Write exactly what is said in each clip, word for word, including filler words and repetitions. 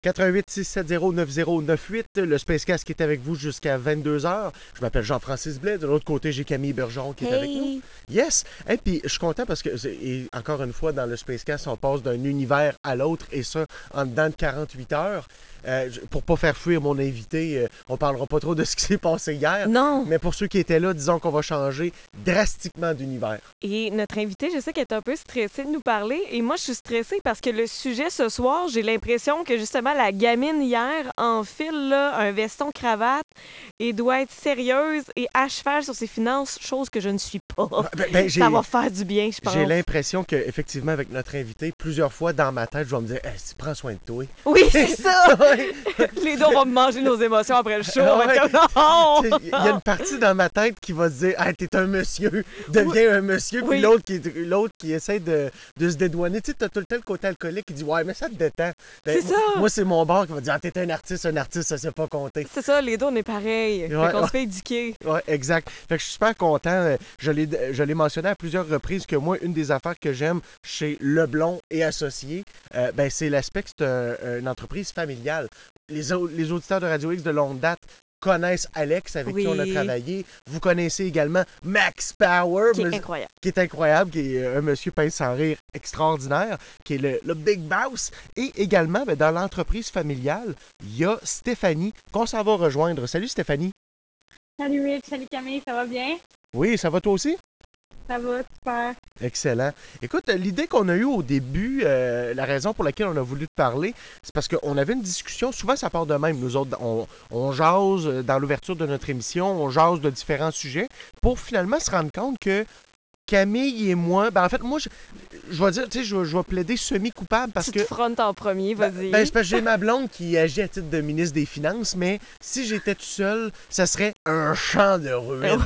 quatre un huit, six sept zéro, neuf zéro neuf huit, le Spacecast qui est avec vous jusqu'à vingt-deux heures. Je m'appelle Jean-Francis Blais. De l'autre côté, j'ai Camille Bergeron qui est hey. avec nous. Yes! Et puis, je suis content parce que, et encore une fois, dans le Spacecast, on passe d'un univers à l'autre et ça, en dedans de quarante-huit heures. Euh, pour pas faire fuir mon invité, euh, on parlera pas trop de ce qui s'est passé hier. Non. Mais pour ceux qui étaient là, disons qu'on va changer drastiquement d'univers. Et notre invité, je sais qu'elle est un peu stressée de nous parler. Et moi, je suis stressée parce que le sujet ce soir, j'ai l'impression que justement la gamine hier enfile là, un veston cravate et doit être sérieuse et à cheval sur ses finances, chose que je ne suis pas. Ben, ben, Ça va faire du bien, je pense. J'ai l'impression qu'effectivement, avec notre invité, plusieurs fois dans ma tête, je vais me dire hey, « prends soin de toi ». Oui, c'est ça! Les deux, on va manger nos émotions après le show. On va être comme non! Il y a une partie dans ma tête qui va se dire hey, « t'es un monsieur, deviens oui. un monsieur », puis oui. l'autre qui, l'autre qui essaie de, de se dédouaner. Tu sais, t'as tout le temps le côté alcoolique qui dit « ouais, mais ça te détend ». Ben, c'est moi, ça! Moi, c'est mon bar qui va dire ah, « t'es un artiste, un artiste, ça sait pas compter ». C'est ça, les deux, on est pareil. Ouais, fait qu'on ouais. se fait éduquer. Oui, exact. Fait que je suis super content. Je l'ai, je l'ai mentionné à plusieurs reprises que moi, une des affaires que j'aime chez Leblond et Associés, euh, ben, c'est l'aspect que c'est un, une entreprise familiale. Les, les auditeurs de Radio X de longue date connaissent Alex, avec oui. qui on a travaillé. Vous connaissez également Max Power. Qui est incroyable. Qui est incroyable, qui est un monsieur pince sans rire extraordinaire, qui est le, le Big Boss. Et également, ben, dans l'entreprise familiale, il y a Stéphanie qu'on s'en va rejoindre. Salut Stéphanie. Salut Rick, salut Camille, ça va bien? Oui, ça va toi aussi? Ça va, super. Excellent. Écoute, l'idée qu'on a eue au début, euh, la raison pour laquelle on a voulu te parler, c'est parce qu'on avait une discussion, souvent ça part de même, nous autres, on, on jase dans l'ouverture de notre émission, on jase de différents sujets, pour finalement se rendre compte que Camille et moi, ben en fait, moi, je, je vais dire, tu sais, je, je vais plaider semi-coupable parce tu que... Tu te frontes en premier, vas-y. Ben, ben c'est parce que j'ai ma blonde qui agit à titre de ministre des Finances, mais si j'étais tout seul, ça serait un champ de ruines.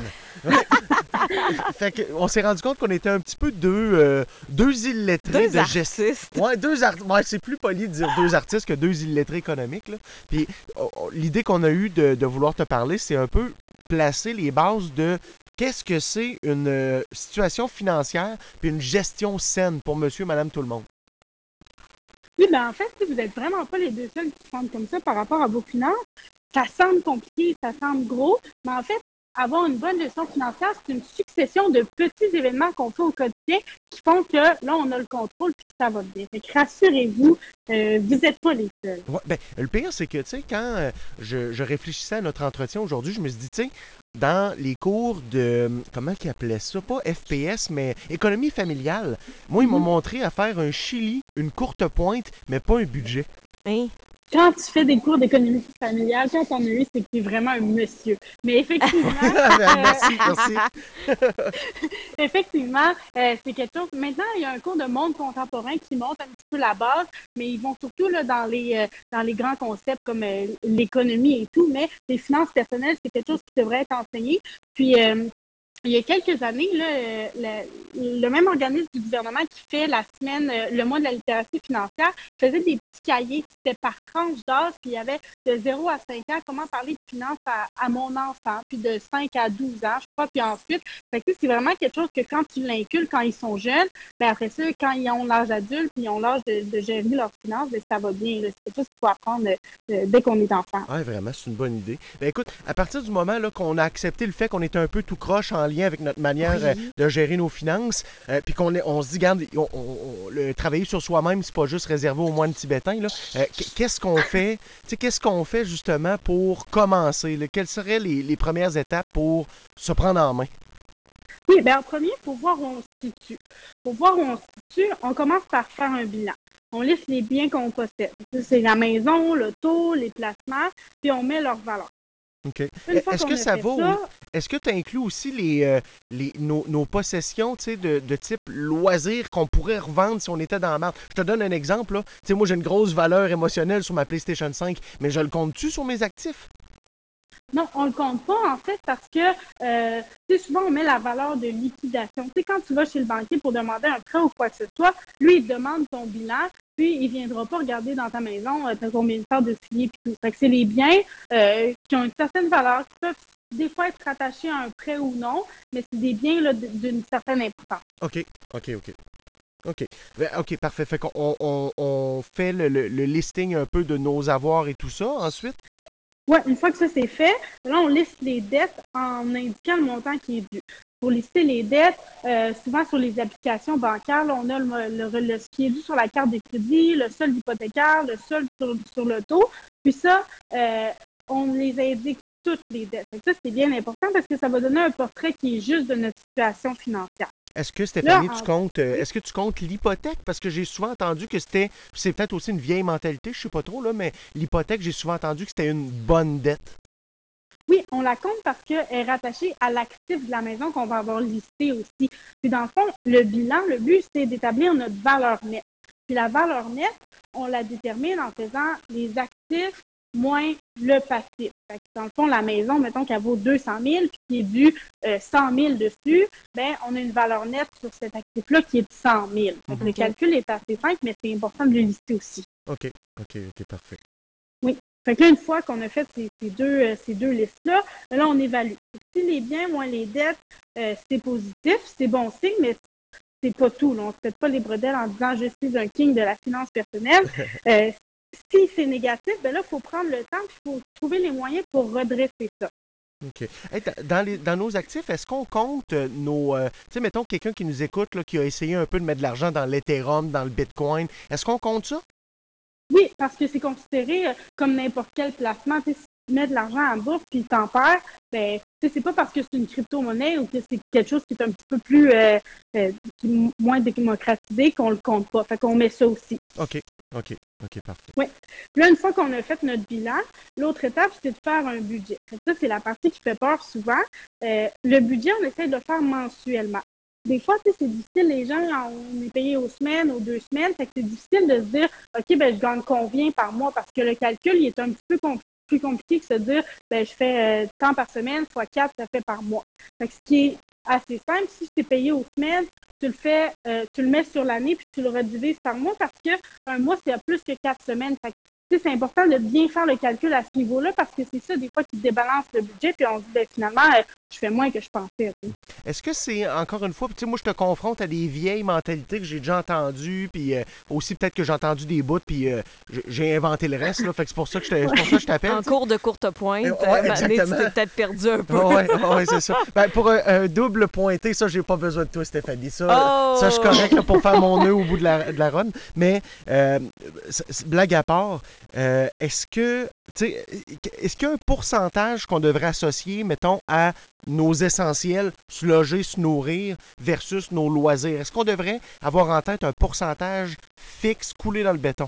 Fait que, on s'est rendu compte qu'on était un petit peu deux, euh, deux illettrés deux de gestion. Ouais, deux artistes. Ouais, c'est plus poli de dire deux artistes que deux illettrés économiques. Là. Puis oh, oh, l'idée qu'on a eue de, de vouloir te parler, c'est un peu placer les bases de qu'est-ce que c'est une euh, situation financière puis une gestion saine pour monsieur, madame, tout le monde. Oui, ben en fait, vous n'êtes vraiment pas les deux seuls qui se sentent comme ça par rapport à vos finances. Ça semble compliqué, ça semble gros, mais en fait, avoir une bonne gestion financière, c'est une succession de petits événements qu'on fait au quotidien qui font que là, on a le contrôle et que ça va bien. Fait que rassurez-vous, euh, vous n'êtes pas les seuls. Ouais, ben, le pire, c'est que, tu sais, quand euh, je, je réfléchissais à notre entretien aujourd'hui, je me suis dit, tu sais, dans les cours de, comment ils appelaient ça, pas F P S, mais économie familiale, moi, ils mm-hmm. m'ont montré à faire un chili, une courte pointe, mais pas un budget. Hein? Quand tu fais des cours d'économie familiale, quand on a eu, c'est que tu es vraiment un monsieur. Mais effectivement... euh, merci, merci. effectivement, euh, c'est quelque chose... Maintenant, il y a un cours de monde contemporain qui montre un petit peu la base, mais ils vont surtout là, dans, les, euh, dans les grands concepts comme euh, l'économie et tout, mais les finances personnelles, c'est quelque chose qui devrait être enseigné. Puis... Euh, il y a quelques années, là, le, le même organisme du gouvernement qui fait la semaine, le mois de la littératie financière, faisait des petits cahiers qui étaient par tranche d'âge, puis il y avait de zéro à cinq ans, comment parler de finances à, à mon enfant, puis de cinq à douze ans, je crois, puis ensuite, fait que c'est vraiment quelque chose que quand tu l'inculques quand ils sont jeunes, bien après ça, quand ils ont l'âge adulte, puis ils ont l'âge de, de gérer leurs finances, bien, ça va bien. Là. C'est quelque chose qu'il faut apprendre euh, dès qu'on est enfant. Oui, vraiment, c'est une bonne idée. Ben, écoute, à partir du moment là, qu'on a accepté le fait qu'on était un peu tout croche en lien avec notre manière oui. euh, de gérer nos finances, euh, puis qu'on est, on se dit, regarde, on, on, on, le travailler sur soi-même, c'est pas juste réservé aux moines tibétains. Là. Euh, qu'est-ce qu'on fait? Qu'est-ce qu'on fait justement pour commencer? Là? Quelles seraient les, les premières étapes pour se prendre en main? Oui, bien en premier, il faut voir où on se situe. Pour voir où on se situe, on commence par faire un bilan. On liste les biens qu'on possède. C'est la maison, l'auto, les placements, puis on met leur valeur. OK. Est-ce que ça va? Ça, est-ce que tu inclus aussi les, euh, les, nos, nos possessions de, de type loisirs qu'on pourrait revendre si on était dans la merde? Je te donne un exemple. Là. Moi, j'ai une grosse valeur émotionnelle sur ma PlayStation cinq, mais je le compte-tu sur mes actifs? Non, on ne le compte pas, en fait, parce que euh, souvent, on met la valeur de liquidation. Tu sais, quand tu vas chez le banquier pour demander un prêt ou quoi que ce soit, lui, il demande ton bilan, puis il ne viendra pas regarder dans ta maison, euh, tu as combien de temps de filier, puis tout. Fait que c'est les biens euh, qui ont une certaine valeur, qui peuvent des fois être rattachés à un prêt ou non, mais c'est des biens là, d'une certaine importance. OK, OK, OK. OK. Ben, OK, parfait. Fait qu'on on, on fait le, le, le listing un peu de nos avoirs et tout ça ensuite? Oui, une fois que ça c'est fait, là, on liste les dettes en indiquant le montant qui est dû. Pour lister les dettes, euh, souvent sur les applications bancaires, là, on a le, le, le, ce qui est dû sur la carte de crédit, le solde hypothécaire, le solde sur, sur le taux. Puis ça, euh, on les indique toutes les dettes. Donc ça, c'est bien important parce que ça va donner un portrait qui est juste de notre situation financière. Est-ce que Là, Stéphanie, tu en... comptes euh, est-ce que tu comptes l'hypothèque? Parce que j'ai souvent entendu que c'était. C'est peut-être aussi une vieille mentalité, je sais pas trop, là, mais l'hypothèque, j'ai souvent entendu que c'était une bonne dette. Oui, on la compte parce qu'elle est rattachée à l'actif de la maison qu'on va avoir listé aussi. Puis dans le fond, le bilan, le but, c'est d'établir notre valeur nette. Puis la valeur nette, on la détermine en faisant les actifs moins le passif. Fait que dans le fond, la maison, mettons qu'elle vaut deux cent mille, puis qu'il est dû euh, cent mille dessus, ben on a une valeur nette sur cet actif-là qui est de cent mille. Fait que Mhm. le calcul est assez simple, mais c'est important de le lister aussi. OK, OK, OK, parfait. Oui. Fait que là, une fois qu'on a fait ces, ces deux, euh, ces deux listes-là, là, on évalue. Si les biens moins les dettes, euh, c'est positif, c'est bon signe, mais c'est pas tout. Là. On ne se fait pas les bredelles en disant je suis un king de la finance personnelle. Euh, si c'est négatif, ben là, il faut prendre le temps et il faut trouver les moyens pour redresser ça. OK. Hey, dans, les, dans nos actifs, est-ce qu'on compte euh, nos. Euh, tu sais, mettons quelqu'un qui nous écoute, là, qui a essayé un peu de mettre de l'argent dans l'Ethereum, dans le Bitcoin. Est-ce qu'on compte ça? Oui, parce que c'est considéré euh, comme n'importe quel placement. Tu sais, si tu mets de l'argent en bourse puis t'en perds, ben, tu sais, c'est pas parce que c'est une crypto-monnaie ou que c'est quelque chose qui est un petit peu plus euh, euh, qui, moins démocratisé qu'on le compte pas. Fait qu'on met ça aussi. OK, OK, OK, parfait. Oui. Là, une fois qu'on a fait notre bilan, l'autre étape, c'est de faire un budget. Fait que ça, c'est la partie qui fait peur souvent. Euh, le budget, on essaie de le faire mensuellement. Des fois, tu sais, c'est difficile, les gens, on est payé aux semaines, aux deux semaines, fait que c'est difficile de se dire, OK, ben je gagne combien par mois, parce que le calcul, il est un petit peu compl- plus compliqué que se dire, ben je fais euh, tant par semaine, fois quatre, ça fait par mois. Fait que ce qui est assez simple, si tu es payé aux semaines, tu le fais, euh, tu le mets sur l'année, puis tu le redivises par mois, parce que un mois, c'est à plus que quatre semaines. Fait que, tu sais, c'est important de bien faire le calcul à ce niveau-là, parce que c'est ça, des fois, qui débalance le budget, puis on se dit, ben finalement, euh, je fais moins que je pensais. Tu sais. Est-ce que c'est, encore une fois, tu sais, moi, je te confronte à des vieilles mentalités que j'ai déjà entendues, puis euh, aussi peut-être que j'ai entendu des bouts, puis euh, j'ai- j'ai inventé le reste, là. Fait que c'est pour ça que je te- c'est pour ça que je t'appelle. En Tu sais. cours de courte pointe, Euh, euh, Ouais, Mané, tu t'es exactement. peut-être perdu un peu. Ah ouais, ah ouais, c'est ça. Ben, pour un, un double pointé, ça, j'ai pas besoin de toi, Stéphanie. Ça, ça je suis Oh! correct là, pour faire mon nœud au bout de la, de la run. Mais, euh, c- c- blague à part, euh, est-ce que, tu sais, est-ce qu'il y a un pourcentage qu'on devrait associer, mettons, à nos essentiels, se loger, se nourrir, versus nos loisirs? Est-ce qu'on devrait avoir en tête un pourcentage fixe coulé dans le béton?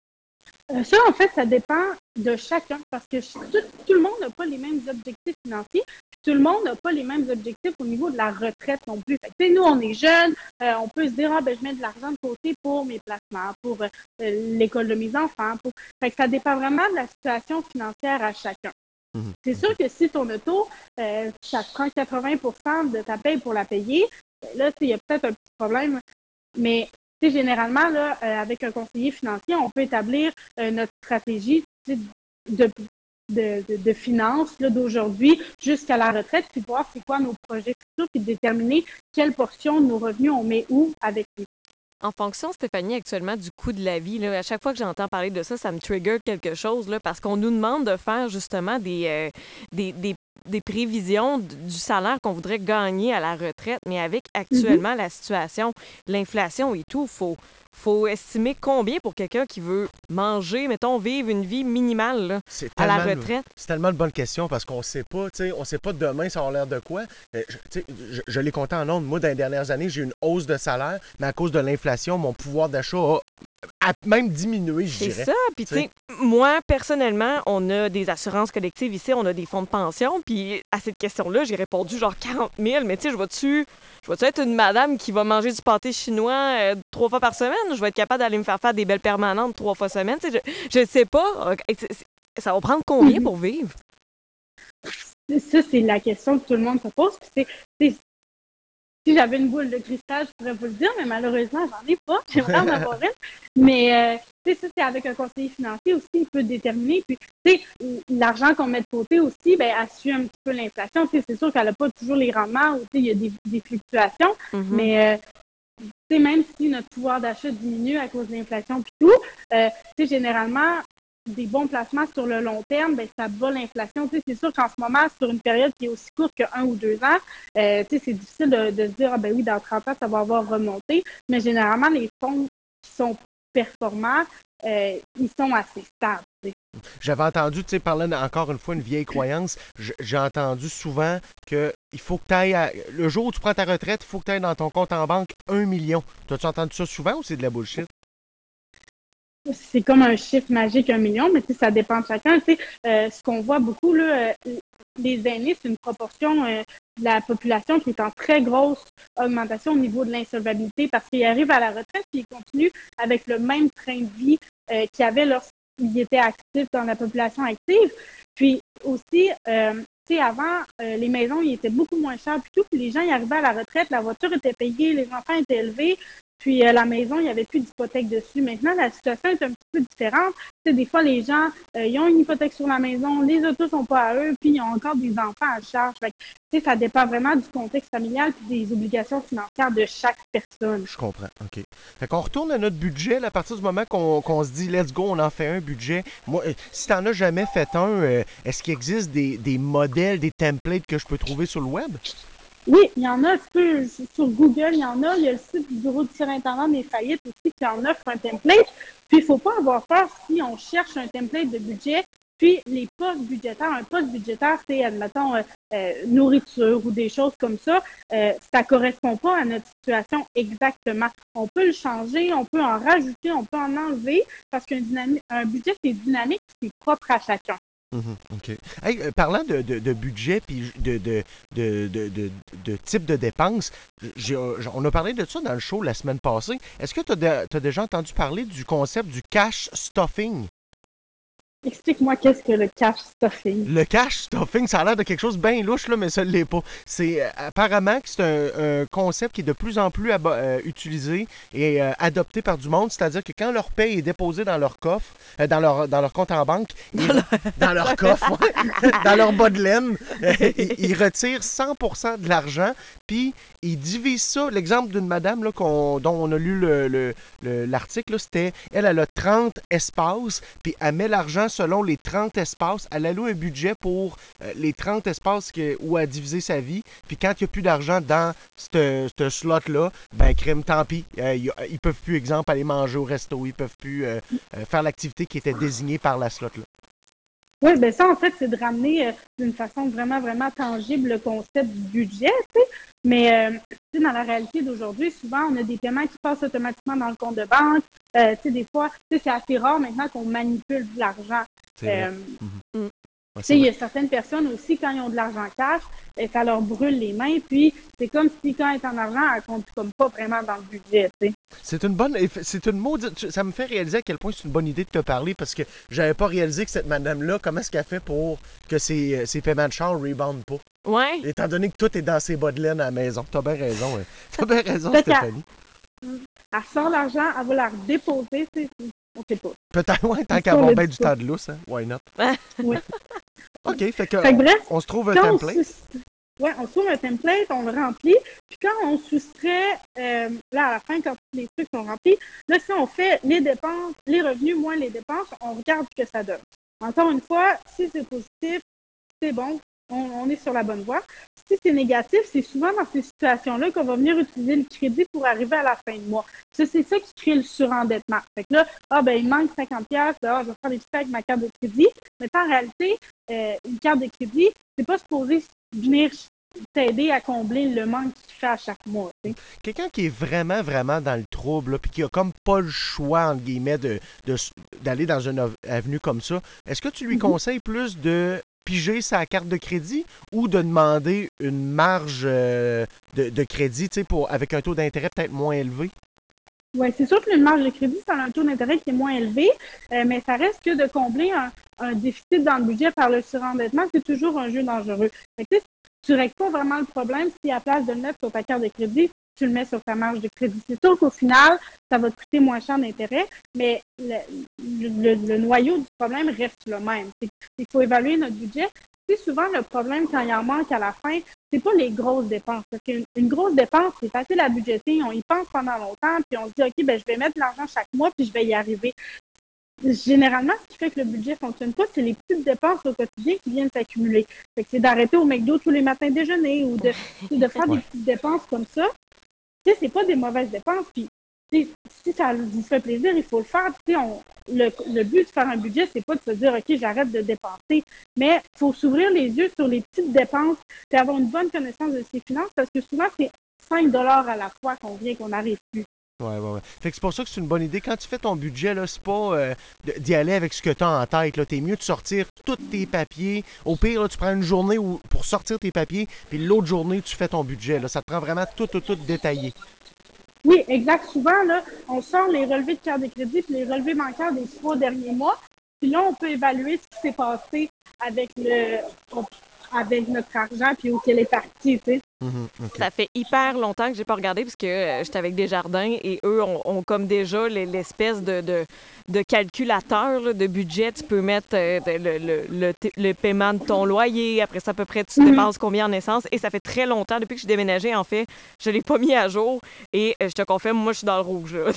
Euh, ça, en fait, ça dépend de chacun parce que tout, tout le monde n'a pas les mêmes objectifs financiers. Tout le monde n'a pas les mêmes objectifs au niveau de la retraite non plus. Fait que, nous, on est jeunes, euh, on peut se dire, ah, ben, je mets de l'argent de côté pour mes placements, pour euh, l'école de mes enfants. Pour... Fait que ça dépend vraiment de la situation financière à chacun. Mhm. C'est sûr que si ton auto, euh, ça te prend quatre-vingts pour cent de ta paye pour la payer, ben là, il y a peut-être un petit problème. Mais tu sais, généralement, là, euh, avec un conseiller financier, on peut établir euh, notre stratégie de, de, de, de finances là, d'aujourd'hui jusqu'à la retraite, puis voir c'est quoi nos projets futurs, puis déterminer quelle portion de nos revenus on met où avec les. En fonction, Stéphanie, actuellement, du coût de la vie, là, à chaque fois que j'entends parler de ça, ça me trigger quelque chose, là, parce qu'on nous demande de faire justement des, euh, des, des, des prévisions d- du salaire qu'on voudrait gagner à la retraite, mais avec Mm-hmm. actuellement la situation, l'inflation et tout, il faut, faut estimer combien pour quelqu'un qui veut manger, mettons, vivre une vie minimale là, C'est à la tellement, une- retraite. c'est tellement une bonne question parce qu'on sait pas, tu sais, on sait pas demain ça a l'air de quoi. Euh, je, tu sais, je, je l'ai compté en ondes. Moi, dans les dernières années, j'ai eu une hausse de salaire, mais à cause de l'inflation, mon pouvoir d'achat a, a même diminué, je C'est dirais. ça. Puis, tu Tu sais. sais, moi, personnellement, on a des assurances collectives ici, on a des fonds de pension. Puis, à cette question-là, j'ai répondu genre quarante mille. Mais, tu sais, je vais-tu je vais-tu être une madame qui va manger du pâté chinois euh, trois fois par semaine? Je vais être capable d'aller me faire faire des belles permanentes trois fois semaine? Tu sais, je ne sais pas. Euh, c'est- c'est- Ça va prendre combien Mm-hmm. pour vivre? Ça, c'est la question que tout le monde se pose. Puis c'est, si j'avais une boule de cristal, je pourrais vous le dire, mais malheureusement, j'en ai pas. J'aimerais en avoir une. Mais, euh, tu sais, ça, c'est avec un conseiller financier aussi, il peut déterminer. Puis, tu sais, l'argent qu'on met de côté aussi, ben, elle suit un petit peu l'inflation. Tu sais, c'est sûr qu'elle n'a pas toujours les rendements ou, tu sais, il y a des, des fluctuations. Mhm. Mais, euh, tu sais, même si notre pouvoir d'achat diminue à cause de l'inflation puis tout, euh, tu sais, généralement, des bons placements sur le long terme, ben ça bat l'inflation. Tu sais, c'est sûr qu'en ce moment, sur une période qui est aussi courte que un ou deux ans, euh, tu sais, c'est difficile de, de se dire, ah ben oui, dans trente ans, ça va avoir remonté. Mais généralement, les fonds qui sont performants, euh, ils sont assez stables. Tu sais. J'avais entendu, tu sais, parler encore une fois une vieille croyance, j'ai entendu souvent que il faut que tu ailles, le jour où tu prends ta retraite, il faut que tu ailles dans ton compte en banque un million. T'as-tu entendu ça souvent ou c'est de la bullshit? C'est comme un chiffre magique, un million, mais tu sais, ça dépend de chacun. Tu sais, euh, ce qu'on voit beaucoup, là, euh, les aînés, c'est une proportion euh, de la population qui est en très grosse augmentation au niveau de l'insolvabilité parce qu'ils arrivent à la retraite et ils continuent avec le même train de vie euh, qu'ils avaient lorsqu'ils étaient actifs dans la population active. Puis aussi, euh, tu sais, avant, euh, les maisons, ils étaient beaucoup moins chères, plutôt que les gens y arrivaient à la retraite, la voiture était payée, les enfants étaient élevés. Puis euh, la maison, il n'y avait plus d'hypothèque dessus. Maintenant, la situation est un petit peu différente. Tu sais, des fois, les gens, euh, ils ont une hypothèque sur la maison, les autos sont pas à eux, puis ils ont encore des enfants à charge. Fait que, tu sais, ça dépend vraiment du contexte familial et des obligations financières de chaque personne. Je comprends, OK. Fait qu'on retourne à notre budget, là, à partir du moment qu'on qu'on se dit « let's go », on en fait un budget. Moi, euh, si t'en as jamais fait un, euh, est-ce qu'il existe des, des modèles, des templates que je peux trouver sur le web? Oui, il y en a, tu peux, sur Google, il y en a. Il y a le site du Bureau du surintendant des faillites aussi qui en offre un template. Puis, il ne faut pas avoir peur si on cherche un template de budget. Puis, les postes budgétaires, un poste budgétaire, c'est, admettons, euh, euh, nourriture ou des choses comme ça. Euh, ça ne correspond pas à notre situation exactement. On peut le changer, on peut en rajouter, on peut en enlever parce qu'un dynamique, un budget, c'est dynamique, c'est propre à chacun. Mm-hmm, OK. Hey, euh, parlant de, de, de budget puis de, de, de, de, de, de type de dépenses, j'ai, on a parlé de ça dans le show la semaine passée. Est-ce que tu as déjà entendu parler du concept du cash stuffing? Explique-moi qu'est-ce que le cash stuffing. Le cash stuffing, ça a l'air de quelque chose de bien louche, là, mais ça ne l'est pas. C'est euh, apparemment que c'est un, un concept qui est de plus en plus abo- euh, utilisé et euh, adopté par du monde. C'est-à-dire que quand leur paye est déposée dans leur coffre, euh, dans, leur, dans leur compte en banque, ils, dans leur coffre, ouais, dans leur bas de laine, euh, ils, ils retirent cent pour cent de l'argent, puis ils divisent ça. L'exemple d'une madame là, qu'on, dont on a lu le, le, le, l'article, là, c'était, elle, elle a trente espaces, puis elle met l'argent selon les trente espaces. Elle alloue un budget pour euh, les trente espaces que, où elle a divisé sa vie. Puis quand il n'y a plus d'argent dans ce slot-là, ben crime, tant pis. Euh, y a, ils peuvent plus, exemple, aller manger au resto. Ils peuvent plus euh, euh, faire l'activité qui était désignée par la slot-là. Oui, bien ça, en fait, c'est de ramener euh, d'une façon vraiment, vraiment tangible le concept du budget, tu sais. Mais, euh, tu sais, dans la réalité d'aujourd'hui, souvent, on a des paiements qui passent automatiquement dans le compte de banque. Euh, tu sais, des fois, tu sais, c'est assez rare maintenant qu'on manipule de l'argent. C'est vrai. Euh, Mm-hmm. Ouais, Tu sais, il y a certaines personnes aussi, quand ils ont de l'argent cash, et ça leur brûle les mains. Puis, c'est comme si, quand elle est en argent, elle compte comme pas vraiment dans le budget, tu sais. C'est une bonne. C'est une maudite. Ça me fait réaliser à quel point c'est une bonne idée de te parler parce que j'avais pas réalisé que cette madame-là, comment est-ce qu'elle fait pour que ses, ses paiements de char reboundent pas. Ouais. Étant donné que tout est dans ses bas de laine à la maison. T'as bien raison. Hein. T'as bien raison, Fait Stéphanie. qu'elle elle sort l'argent, elle va la redéposer, tu sais. On sait pas. Peut-être, ouais, tant Sur qu'à avoir le bien du discours. temps de lousse, hein. Why not? Oui. OK, fait que, Fait que on, bref, on se trouve un quand on, template. sous... ouais, on trouve un template, on le remplit. Puis quand on soustrait, euh, là, à la fin, quand tous les trucs sont remplis, là, si on fait les dépenses, les revenus moins les dépenses, on regarde ce que ça donne. Encore une fois, si c'est positif, c'est bon, on, on est sur la bonne voie. Si c'est négatif, c'est souvent dans ces situations-là qu'on va venir utiliser le crédit pour arriver à la fin de mois. Ça, c'est ça qui crée le surendettement. Fait que là, ah, ben, il manque cinquante dollars, ah, je vais faire des trucs avec ma carte de crédit. Mais en réalité, euh, une carte de crédit, c'est pas supposé venir t'aider à combler le manque qu'il fait à chaque mois. T'sais. Quelqu'un qui est vraiment, vraiment dans le trouble, puis qui a comme pas le choix, entre guillemets, de, de, d'aller dans une avenue comme ça, est-ce que tu lui mm-hmm. conseilles plus de piger sa carte de crédit ou de demander une marge euh, de, de crédit pour, avec un taux d'intérêt peut-être moins élevé? Oui, c'est sûr qu'une marge de crédit, ça a un taux d'intérêt qui est moins élevé, euh, mais ça reste que de combler un, un déficit dans le budget par le surendettement, c'est toujours un jeu dangereux. Fait que, tu ne règles pas vraiment le problème si à la place de le mettre sur ta carte de crédit, tu le mets sur ta marge de crédit. C'est sûr qu'au final, ça va te coûter moins cher d'intérêt, mais le, le, le noyau du problème reste le même. C'est qu'il faut évaluer notre budget. tu sais, souvent, le problème quand il en manque à la fin, c'est pas les grosses dépenses. Parce qu'une une grosse dépense, c'est facile à budgéter, on y pense pendant longtemps, puis on se dit, OK, ben je vais mettre de l'argent chaque mois, puis je vais y arriver. Généralement, ce qui fait que le budget ne fonctionne pas, c'est les petites dépenses au quotidien qui viennent s'accumuler. Fait que c'est d'arrêter au McDo tous les matins déjeuner ou de, de faire Ouais. des petites dépenses comme ça. Tu sais, c'est pas des mauvaises dépenses. Puis, tu sais, si ça vous fait plaisir, il faut le faire. Tu sais, on, le, le but de faire un budget, c'est pas de se dire, OK, j'arrête de dépenser. Mais il faut s'ouvrir les yeux sur les petites dépenses et avoir une bonne connaissance de ses finances parce que souvent, c'est cinq dollars à la fois qu'on vient qu'on n'arrive plus. Ouais, ouais, ouais. Fait que c'est pour ça que c'est une bonne idée. Quand tu fais ton budget, là, c'est pas euh, de- d'y aller avec ce que tu as en tête. Là. T'es mieux de sortir tous tes papiers. Au pire, là, tu prends une journée où, pour sortir tes papiers, puis l'autre journée, tu fais ton budget. Là. Ça te prend vraiment tout, tout, tout détaillé. Oui, exact. Souvent, là, on sort les relevés de carte de crédit et les relevés bancaires des trois derniers mois. Puis là, on peut évaluer ce qui s'est passé avec le avec notre argent puis où qu'elle est partie, tu sais. Mhm, ok. Ça fait hyper longtemps que j'ai pas regardé parce que euh, j'étais avec Desjardins et eux ont, ont comme déjà les- l'espèce de, de, de calculateur là, de budget. Tu peux mettre euh, de- le, le, le, t- le paiement de ton loyer. Après ça, à peu près, tu dépenses combien en essence. Et ça fait très longtemps, depuis que je suis déménagée, en fait, je l'ai pas mis à jour. Et euh, je te confirme, moi, je suis dans le rouge. Là.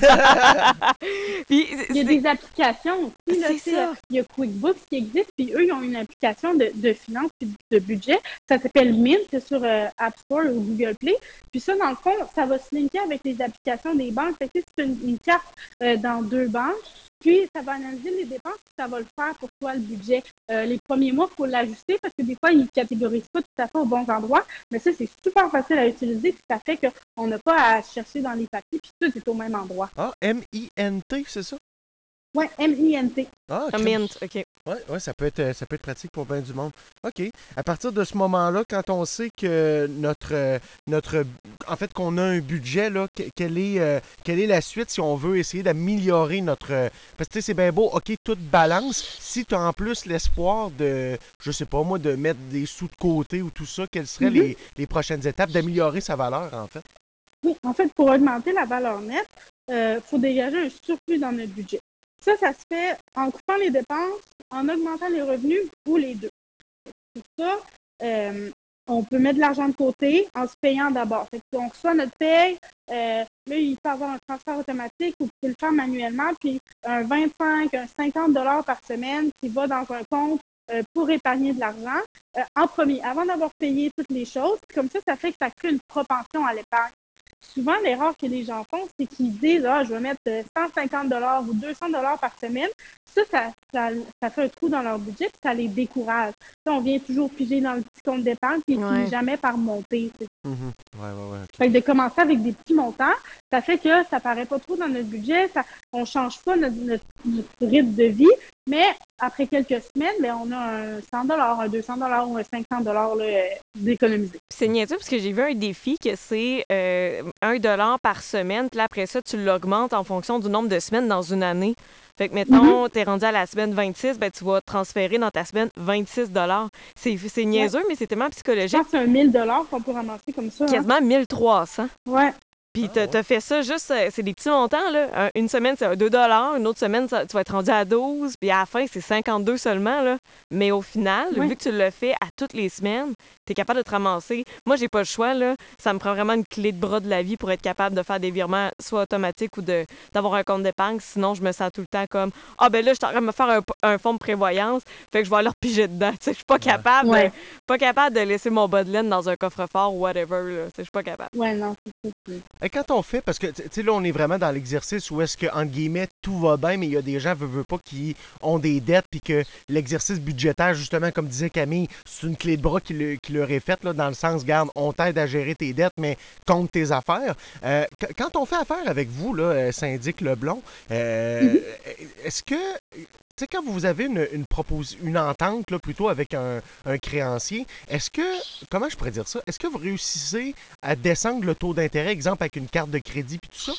Puis, Il y a c'est des applications aussi, là, c'est tu sais, euh, ça. il y a QuickBooks qui existe, puis eux, ils ont une application de, de finances puis de budget. Ça s'appelle Mint, c'est sur euh, App Store ou Google Play. Puis ça, dans le fond, ça va se linker avec les applications des banques. Fait que tu sais, c'est une, une carte euh, dans deux banques. Puis, ça va analyser les dépenses, puis ça va le faire pour toi, le budget. Euh, les premiers mois, il faut l'ajuster parce que des fois, ils ne catégorisent pas tout à fait aux bons endroits. Mais ça, c'est super facile à utiliser, puis ça fait qu'on n'a pas à chercher dans les papiers, puis tout est au même endroit. Ah, M I N T, c'est ça? Ouais, M I N T. Ah, Un crème. mint, OK. Ouais, ouais, ça peut être, euh, ça peut être pratique pour bien du monde. OK. À partir de ce moment-là, quand on sait que notre, euh, notre, en fait, qu'on a un budget, là, que- quelle est, euh, quelle est la suite si on veut essayer d'améliorer notre, euh, parce que tu sais, c'est bien beau, OK, toute balance. Si tu as en plus l'espoir de, je sais pas moi, de mettre des sous de côté ou tout ça, quelles seraient Mhm. les, les prochaines étapes d'améliorer sa valeur, en fait? Oui, en fait, pour augmenter la valeur nette, il faut dégager un surplus dans notre budget. Ça, ça se fait en coupant les dépenses, en augmentant les revenus ou les deux. Pour ça, euh, on peut mettre de l'argent de côté en se payant d'abord. Fait qu'on reçoit notre paye, euh, là, il peut y avoir un transfert automatique ou vous pouvez le faire manuellement, puis un vingt-cinq, un cinquante dollars par semaine qui va dans un compte euh, pour épargner de l'argent euh, en premier, avant d'avoir payé toutes les choses. Puis comme ça, ça fait que ça crée une propension à l'épargne. Souvent, l'erreur que les gens font, c'est qu'ils disent ah, je vais mettre cent cinquante dollars ou deux cents dollars par semaine. Ça ça, ça, ça fait un trou dans leur budget puis ça les décourage. Ça, on vient toujours piger dans le petit compte d'épargne puis il Ouais. finit jamais par monter. Mhm. Ouais, ouais, ouais. OK. Fait que de commencer avec des petits montants, ça fait que ça paraît pas trop dans notre budget, ça, on change pas notre, notre, notre rythme de vie, mais après quelques semaines, ben, on a un cent dollars, un deux cents dollars ou un cinq cents dollars d'économiser. Puis c'est niaiseux parce que j'ai vu un défi que c'est euh, un dollar par semaine. Puis là, après ça, tu l'augmentes en fonction du nombre de semaines dans une année. Fait que, mettons, t'es rendu à la semaine vingt-six, ben, tu vas transférer dans ta semaine vingt-six dollars. C'est, c'est niaiseux, mais c'est tellement Je psychologique. pense que c'est un mille dollars qu'on peut ramasser comme ça. Hein? Quasiment mille trois cents. Ouais. Puis Ah, t'as, ouais. t'as fait ça juste, euh, c'est des petits montants, là. Un- une semaine, c'est un deux dollars. Une autre semaine, ça- tu vas être rendu à douze. Puis à la fin, c'est cinquante-deux seulement, là. Mais au final, Ouais. vu que tu le fais à toutes les semaines, t'es capable de te ramasser. Moi, j'ai pas le choix, là. Ça me prend vraiment une clé de bras de la vie pour être capable de faire des virements soit automatiques ou de, d'avoir un compte d'épargne. Sinon, je me sens tout le temps comme ah, ben là, je suis en train de me faire un, un fonds de prévoyance. Fait que je vais leur piger dedans. Tu sais, je suis pas capable, Ouais. de, pas capable de laisser mon bas de laine dans un coffre-fort ou whatever, là. Tu sais, je suis pas capable. Ouais, non, c'est ça. c'est- Et quand on fait, parce que tu sais, là, on est vraiment dans l'exercice où est-ce que, entre guillemets, tout va bien, mais il y a des gens, veut, veut pas, qui ont des dettes, puis que l'exercice budgétaire, justement, comme disait Camille, c'est une clé de bras qui, le- qui leur est faite, là, dans le sens, garde, on t'aide à gérer tes dettes, mais compte tes affaires. Euh, qu- quand on fait affaire avec vous, là, euh, syndic Leblond, euh, est-ce que. Tu sais, quand vous avez une, une, propos- une entente, là, plutôt avec un, un créancier, est-ce que, comment je pourrais dire ça, est-ce que vous réussissez à descendre le taux d'intérêt, exemple avec une carte de crédit puis tout ça?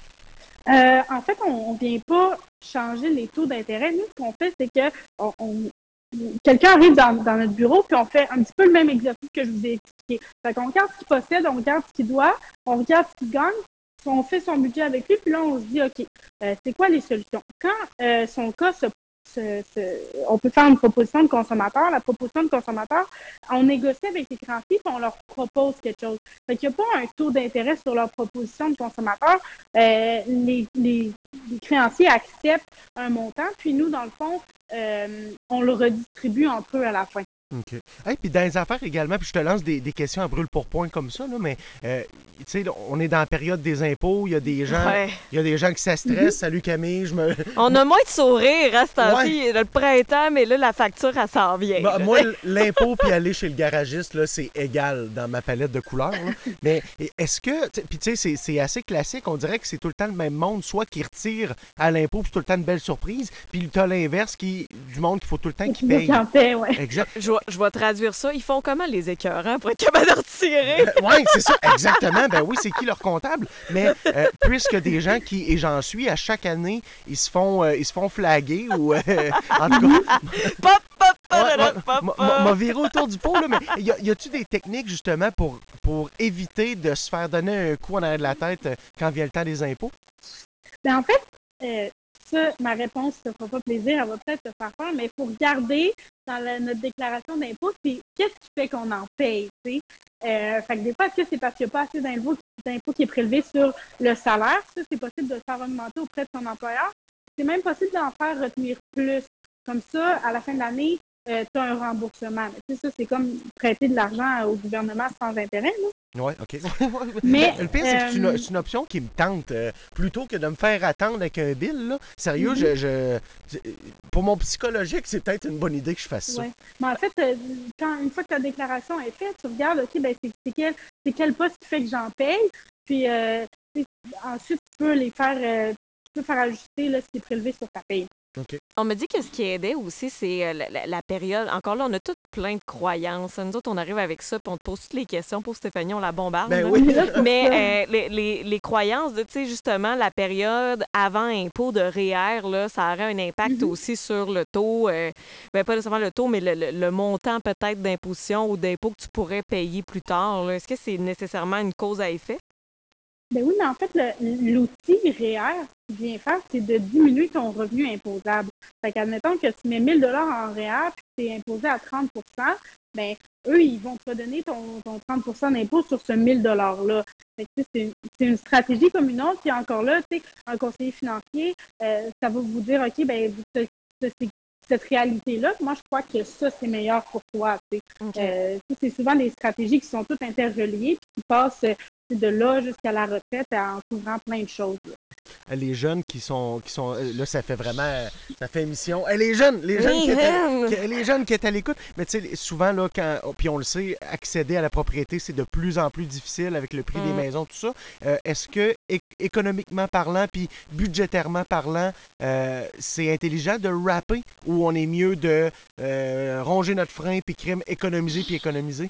Euh, en fait, on ne vient pas changer les taux d'intérêt. Nous, ce qu'on fait, c'est que on, on- quelqu'un arrive dans, dans notre bureau, puis on fait un petit peu le même exercice que je vous ai expliqué. Fait qu'on regarde ce qu'il possède, on regarde ce qu'il doit, on regarde ce qu'il gagne, puis on fait son budget avec lui, puis là, on se dit, OK, euh, c'est quoi les solutions? Quand euh, son cas se, se- se- on peut faire une proposition de consommateur. La proposition de consommateur, on négocie avec les créanciers puis on leur propose quelque chose. Fait qu'il n'y a pas un taux d'intérêt sur leur proposition de consommateur. Euh, les, les, les créanciers acceptent un montant, puis nous, dans le fond, euh, on le redistribue entre eux à la fin. OK. Hey, puis dans les affaires également, puis je te lance des, des questions à brûle pour point comme ça, là, mais euh, tu sais, on est dans la période des impôts, il y a des gens, Ouais. il y a des gens qui ça stresse. Salut Camille, je me. On a moins de sourire à ce temps-ci. Ouais. Il y a le printemps, mais là, la facture, elle s'en vient. Moi, là. moi, l'impôt puis aller chez le garagiste, là, c'est égal dans ma palette de couleurs. là. Mais est-ce que, tu- puis tu sais, c'est- c'est assez classique. On dirait que c'est tout le temps le même monde, soit qui retire à l'impôt, puis c'est tout le temps une belle surprise, puis tu as l'inverse qui du monde qu'il faut tout le temps qu'il paye. En fait, ouais. Exact. Je vais, je vais traduire ça. Ils font comment, les écœurants, pour être capable de retirer? Oui, c'est ça, exactement. Ben oui, c'est qui leur comptable? Mais euh, puisque des gens qui, et j'en suis, à chaque année, ils se font, euh, ils se font flaguer ou, euh, en tout cas, Pop, pop, ouais, pop, ouais, pop, m'a- pop. m'a m'a viré autour du pot, là, mais y a- y a-tu des techniques justement pour, pour éviter de se faire donner un coup en arrière de la tête euh, quand vient le temps des impôts? Ben, en fait, euh, ça, ma réponse ne te fera pas plaisir, elle va peut-être te faire peur, mais il faut regarder dans la- notre déclaration d'impôt, c'est qu'est-ce qui fait qu'on en paye, tu sais. Euh, fait que des fois, est-ce que c'est parce qu'il n'y a pas assez d'impôt, d'impôt qui est prélevé sur le salaire? Ça, c'est possible de le faire augmenter auprès de son employeur. C'est même possible d'en faire retenir plus. Comme ça, à la fin de l'année, euh, tu as un remboursement. Mais, tu sais, ça, c'est comme prêter de l'argent au gouvernement sans intérêt, là. Oui, OK. Mais, le pire, c'est que c'est une, euh, c'est une option qui me tente. euh, plutôt que de me faire attendre avec un bill, là. Sérieux, Mhm. je, je- je- pour mon psychologique, c'est peut-être une bonne idée que je fasse ça. Ouais. Mais en fait, euh, quand, une fois que ta déclaration est faite, tu regardes, OK, ben c'est c'est quel, c'est quel poste qui fait que j'en paye. Puis euh, tu sais, ensuite, tu peux les faire, euh, tu peux faire ajuster là, ce qui est prélevé sur ta paye. OK. On me dit que ce qui aidait aussi, c'est euh, la, la- la période. Encore là, on a toutes plein de croyances. Nous autres, on arrive avec ça, puis on te pose toutes les questions. Pour Stéphanie, on la bombarde. Ben là. oui. On est là pour Mais ça. euh, les, les- les croyances de, tu sais, justement, la période avant impôt de R E E R, là, ça aurait un impact Mhm. aussi sur le taux, euh, ben, pas nécessairement le taux, mais le, le- le montant peut-être d'imposition ou d'impôt que tu pourrais payer plus tard. là. Est-ce que c'est nécessairement une cause à effet? Ben oui, mais en fait, le- l'outil R E E R, ce qu'il vient faire, c'est de diminuer ton revenu imposable. Fait qu'admettons que tu mets mille dollars en R E E R puis que tu es imposé à trente pour cent, ben eux, ils vont te redonner ton, ton trente pour cent d'impôt sur ce mille dollars-là. Fait que, tu sais, c'est une, c'est une stratégie comme une autre. Puis encore là, tu sais, un conseiller financier, euh, ça va vous dire, OK, ben vous- ce- ce- c'est- cette réalité-là, moi, je crois que ça, c'est meilleur pour toi. tu sais. OK. Euh, tu sais, c'est souvent des stratégies qui sont toutes interreliées puis qui passent euh, de là jusqu'à la retraite en couvrant plein de choses. là. Les jeunes qui sont qui sont euh, là, ça fait vraiment ça fait émission. Hey, les jeunes, les jeunes qui Les étaient, jeunes! qui- les jeunes qui étaient à l'écoute, mais tu sais souvent là quand oh, puis on le sait, accéder à la propriété, c'est de plus en plus difficile avec le prix des Mm. maisons tout ça. Euh, est-ce que é- économiquement parlant puis budgétairement parlant, euh, c'est intelligent de rapper ou on est mieux de euh, ronger notre frein puis crime économiser puis économiser?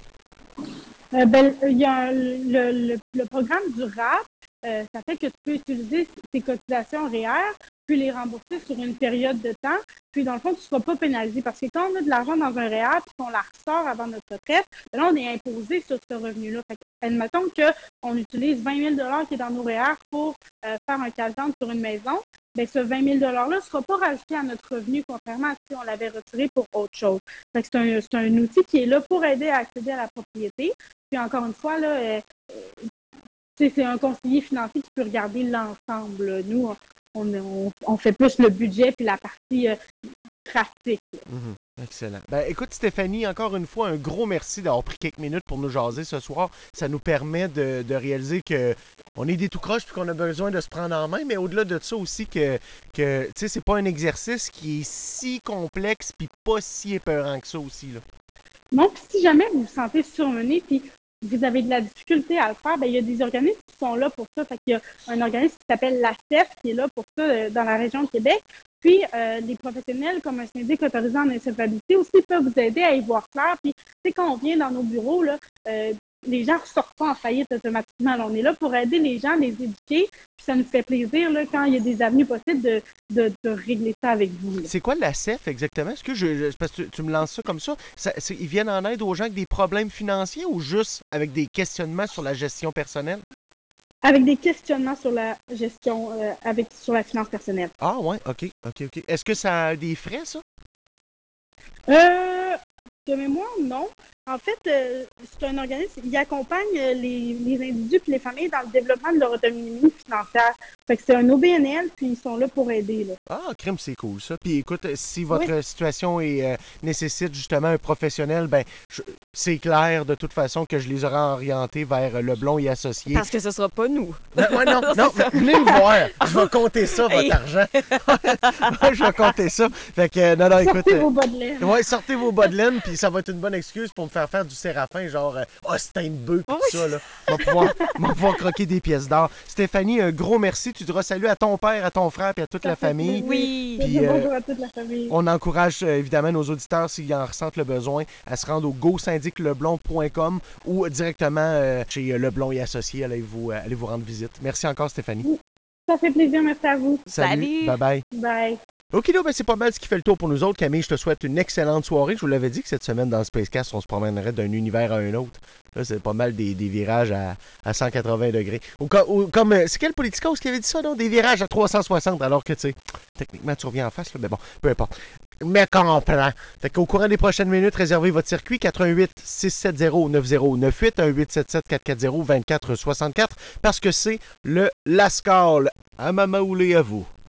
Euh, ben, il y a un- le, le, le programme du R A P, euh, ça fait que tu peux utiliser tes cotisations R E E R, puis les rembourser sur une période de temps. Puis, dans le fond, tu ne seras pas pénalisé. Parce que quand on a de l'argent dans un R E E R, puis qu'on la ressort avant notre retraite, ben là, on est imposé sur ce revenu-là. Fait que, admettons qu'on utilise vingt mille dollars qui est dans nos R E E R pour euh, faire un cash down sur une maison. Bien, ce vingt mille dollars-là ne sera pas rajouté à notre revenu, contrairement à si on l'avait retiré pour autre chose. Fait que c'est un, c'est un outil qui est là pour aider à accéder à la propriété. Puis encore une fois, là, euh, euh, tu sais, c'est un conseiller financier qui peut regarder l'ensemble. là. Nous, on, on, on fait plus le budget puis la partie euh, pratique. Mhm. Excellent. Ben, écoute, Stéphanie, encore une fois, un gros merci d'avoir pris quelques minutes pour nous jaser ce soir. Ça nous permet de, de réaliser que on est des tout croches puis qu'on a besoin de se prendre en main, mais au-delà de ça aussi que, que tu sais, c'est pas un exercice qui est si complexe puis pas si épeurant que ça aussi, là. Donc, si jamais vous vous sentez surmené puis vous avez de la difficulté à le faire, ben, il y a des organismes qui sont là pour ça. Fait qu'il y a un organisme qui s'appelle l'A C E F qui est là pour ça euh, dans la région de Québec. Puis, euh, les professionnels comme un syndic autorisé en insolvabilité aussi peuvent vous aider à y voir clair. Puis, tu sais, quand on vient dans nos bureaux, là, euh, les gens ne ressortent pas en faillite automatiquement. Là, on est là pour aider les gens, les éduquer. Puis, ça nous fait plaisir là, quand il y a des avenues possibles de, de, de régler ça avec vous. là. C'est quoi la C E F exactement? Est-ce que je, je- parce que tu, tu me lances ça comme ça, ça c'est- ils viennent en aide aux gens avec des problèmes financiers ou juste avec des questionnements sur la gestion personnelle? avec des questionnements sur la gestion, euh, avec sur la finance personnelle. Ah ouais, ok, ok, ok. Est-ce que ça a des frais, ça? Euh, de mémoire, non. En fait, euh, c'est un organisme qui accompagne euh, les, les individus et les familles dans le développement de leur autonomie financière. Fait que c'est un O B N L, puis ils sont là pour aider. Là. Ah, crime, c'est cool ça. Puis écoute, si Oui, votre situation est, euh, nécessite justement un professionnel, ben je- c'est clair de toute façon que je les aurai orientés vers Leblond et Associés. Parce que ce sera pas nous. Non, ouais, non, non, mais venez me voir. Je vais compter ça, votre Hey. argent. Je vais compter ça. Fait que, non, non, écoute. sortez euh, vos bas de laine. Ouais, sortez vos bas de laine, puis ça va être une bonne excuse pour me faire faire du séraphin, genre, euh, Austin de bœuf, pis Oui. tout ça, là. On va pouvoir, on va pouvoir croquer des pièces d'or. Stéphanie, un gros merci. Tu diras salut à ton père, à ton frère, puis à toute Ça la fait famille. plaisir. Oui. Puis, euh, Bonjour à toute la famille. On encourage euh, évidemment nos auditeurs, s'ils en ressentent le besoin, à se rendre au go syndic leblond point com ou directement euh, chez euh, Leblond et Associés. Allez vous, euh, allez vous rendre visite. Merci encore, Stéphanie. Ça fait plaisir, merci à vous. Salut. Salut. Bye bye. Bye. Ok, là, ben, c'est pas mal ce qui fait le tour pour nous autres. Camille, je te souhaite une excellente soirée. Je vous l'avais dit que cette semaine dans le Spacecast, on se promènerait d'un univers à un autre. Là, c'est pas mal des, des virages à, à cent quatre-vingts degrés. Ou, co- ou comme, euh, c'est quel politicos qui avait dit ça, non? Des virages à trois cent soixante, alors que, tu sais, techniquement, tu reviens en face, là, mais bon, peu importe. Mais comprends. Fait qu'au courant des prochaines minutes, réservez votre circuit quatre-un-huit six sept zéro neuf zéro neuf huit un huit sept sept quatre quatre zéro deux quatre six quatre parce que c'est le Lascaux. À Mamaoulé à vous.